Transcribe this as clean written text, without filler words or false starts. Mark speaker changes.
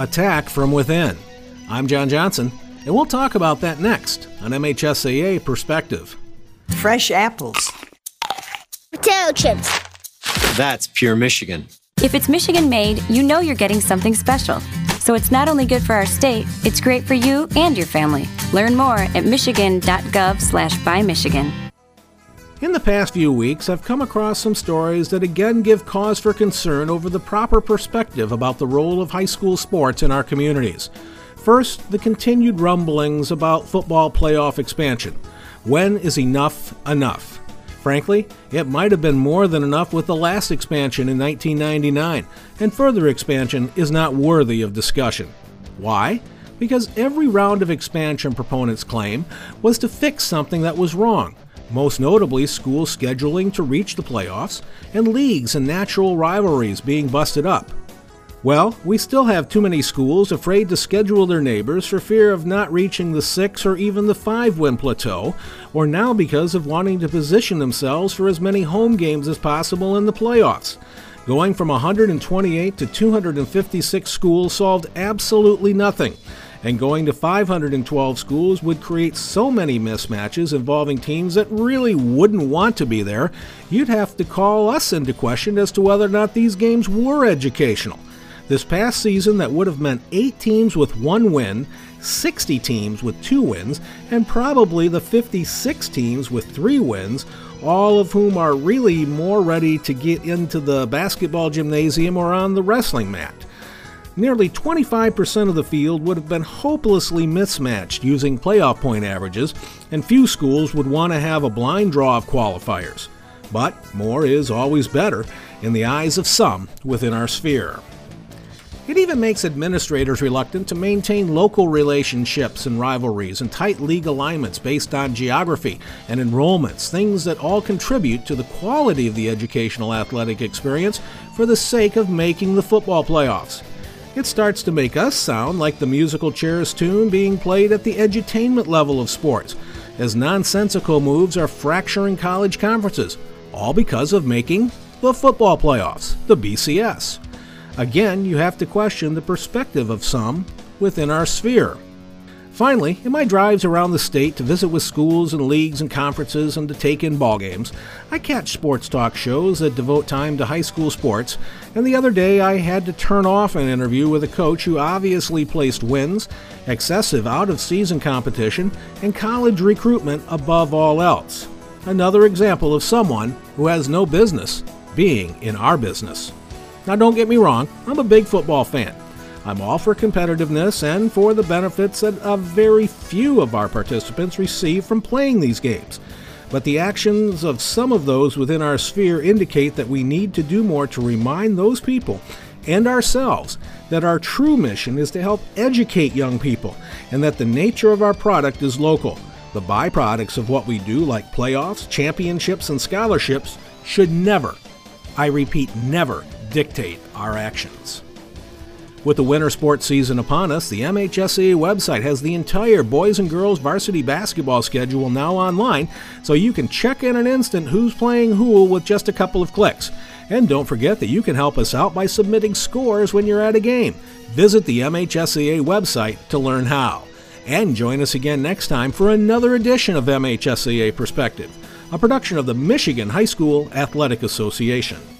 Speaker 1: attack from within. I'm John Johnson, and we'll talk about that next on MHSAA Perspective.
Speaker 2: Fresh apples.
Speaker 3: Potato chips.
Speaker 4: That's pure Michigan.
Speaker 5: If it's Michigan made, you know you're getting something special. So it's not only good for our state, it's great for you and your family. Learn more at michigan.gov/buymichigan.
Speaker 1: In the past few weeks, I've come across some stories that again give cause for concern over the proper perspective about the role of high school sports in our communities. First, the continued rumblings about football playoff expansion. When is enough enough? Frankly, it might have been more than enough with the last expansion in 1999, and further expansion is not worthy of discussion. Why? Because every round of expansion proponents claim was to fix something that was wrong. Most notably, school scheduling to reach the playoffs, and leagues and natural rivalries being busted up. Well, we still have too many schools afraid to schedule their neighbors for fear of not reaching the 6 or even the 5-win plateau, or now because of wanting to position themselves for as many home games as possible in the playoffs. Going from 128 to 256 schools solved absolutely nothing. And going to 512 schools would create so many mismatches involving teams that really wouldn't want to be there, you'd have to call us into question as to whether or not these games were educational. This past season, that would have meant 8 teams with 1 win, 60 teams with 2 wins, and probably the 56 teams with 3 wins, all of whom are really more ready to get into the basketball gymnasium or on the wrestling mat. Nearly 25% of the field would have been hopelessly mismatched using playoff point averages, and few schools would want to have a blind draw of qualifiers. But more is always better in the eyes of some within our sphere. It even makes administrators reluctant to maintain local relationships and rivalries and tight league alignments based on geography and enrollments, things that all contribute to the quality of the educational athletic experience for the sake of making the football playoffs. It starts to make us sound like the musical chairs tune being played at the edutainment level of sports, as nonsensical moves are fracturing college conferences, all because of making the football playoffs, the BCS. Again, you have to question the perspective of some within our sphere. Finally, in my drives around the state to visit with schools and leagues and conferences and to take in ball games, I catch sports talk shows that devote time to high school sports, and the other day I had to turn off an interview with a coach who obviously placed wins, excessive out-of-season competition, and college recruitment above all else. Another example of someone who has no business being in our business. Now don't get me wrong, I'm a big football fan. I'm all for competitiveness and for the benefits that a very few of our participants receive from playing these games. But the actions of some of those within our sphere indicate that we need to do more to remind those people and ourselves that our true mission is to help educate young people and that the nature of our product is local. The byproducts of what we do, like playoffs, championships, and scholarships, should never, I repeat, never dictate our actions. With the winter sports season upon us, the MHSAA website has the entire boys and girls varsity basketball schedule now online, so you can check in an instant who's playing who with just a couple of clicks. And don't forget that you can help us out by submitting scores when you're at a game. Visit the MHSAA website to learn how. And join us again next time for another edition of MHSAA Perspective, a production of the Michigan High School Athletic Association.